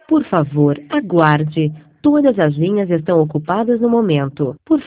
Por favor, aguarde. Todas as linhas estão ocupadas no momento. Por